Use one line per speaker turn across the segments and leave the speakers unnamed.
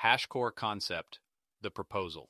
HashCore concept, the proposal.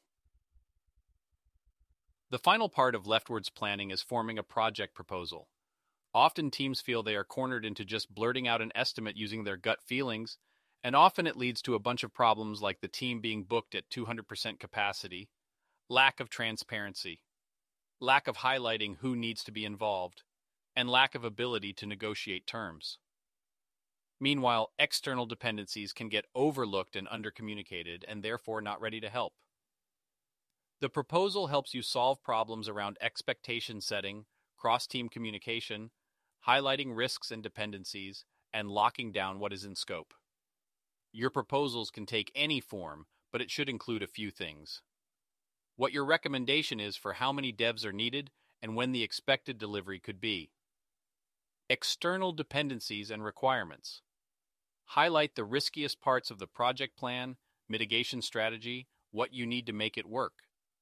The final part of leftwards planning is forming a project proposal. Often teams feel they are cornered into just blurting out an estimate using their gut feelings, and often it leads to a bunch of problems like the team being booked at 200% capacity, lack of transparency, lack of highlighting who needs to be involved, and lack of ability to negotiate terms. Meanwhile, external dependencies can get overlooked and undercommunicated and therefore not ready to help. The proposal helps you solve problems around expectation setting, cross-team communication, highlighting risks and dependencies, and locking down what is in scope. Your proposals can take any form, but it should include a few things. What your recommendation is for how many devs are needed and when the expected delivery could be. External dependencies and requirements. Highlight the riskiest parts of the project plan, mitigation strategy, what you need to make it work.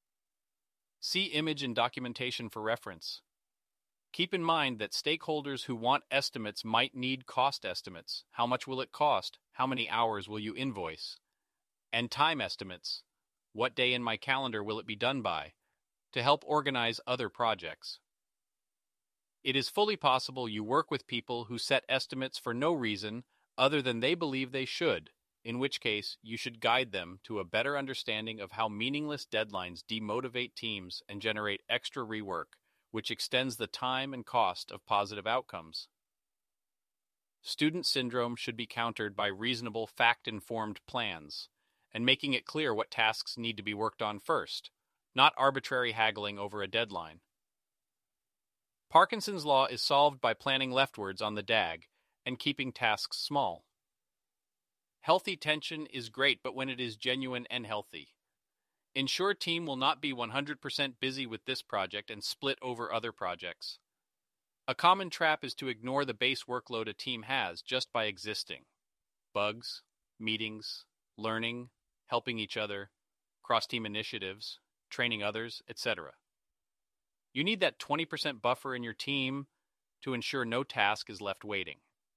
See image and documentation for reference. Keep in mind that stakeholders who want estimates might need cost estimates. How much will it cost? How many hours will you invoice? And time estimates. What day in my calendar will it be done by? To help organize other projects. It is fully possible you work with people who set estimates for no reason other than they believe they should, in which case you should guide them to a better understanding of how meaningless deadlines demotivate teams and generate extra rework, which extends the time and cost of positive outcomes. Student syndrome should be countered by reasonable, fact-informed plans, and making it clear what tasks need to be worked on first, not arbitrary haggling over a deadline. Parkinson's law is solved by planning leftwards on the DAG and keeping tasks small. Healthy tension is great, but when it is genuine and healthy. Ensure team will not be 100% busy with this project and split over other projects. A common trap is to ignore the base workload a team has just by existing. Bugs, meetings, learning, helping each other, cross-team initiatives, training others, etc. You need that 20% buffer in your team to ensure no task is left waiting.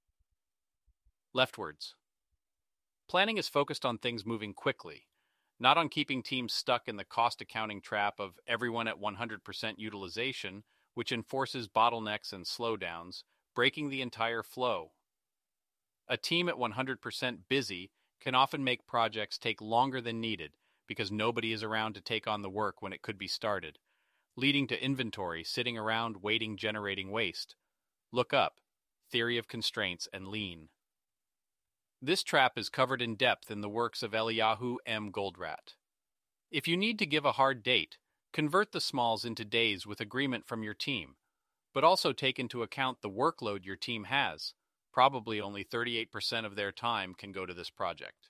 Leftwards. Planning is focused on things moving quickly, not on keeping teams stuck in the cost accounting trap of everyone at 100% utilization, which enforces bottlenecks and slowdowns, breaking the entire flow. A team at 100% busy can often make projects take longer than needed because nobody is around to take on the work when it could be started, leading to inventory sitting around waiting, generating waste. Look up Theory of Constraints and Lean. This trap is covered in depth in the works of Eliyahu M. Goldratt. If you need to give a hard date, convert the smalls into days with agreement from your team, but also take into account the workload your team has. Probably only 38% of their time can go to this project.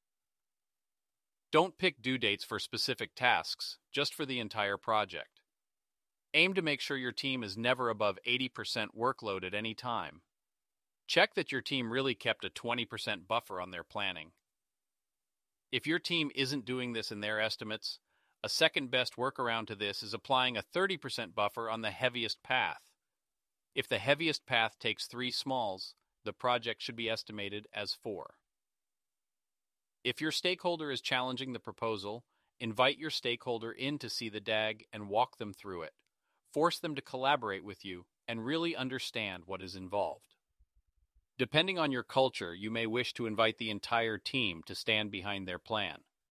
Don't pick due dates for specific tasks, just for the entire project. Aim to make sure your team is never above 80% workload at any time. Check that your team really kept a 20% buffer on their planning. If your team isn't doing this in their estimates, a second best workaround to this is applying a 30% buffer on the heaviest path. If the heaviest path takes 3 smalls, the project should be estimated as 4. If your stakeholder is challenging the proposal, invite your stakeholder in to see the DAG and walk them through it. Force them to collaborate with you and really understand what is involved. Depending on your culture, you may wish to invite the entire team to stand behind their plan.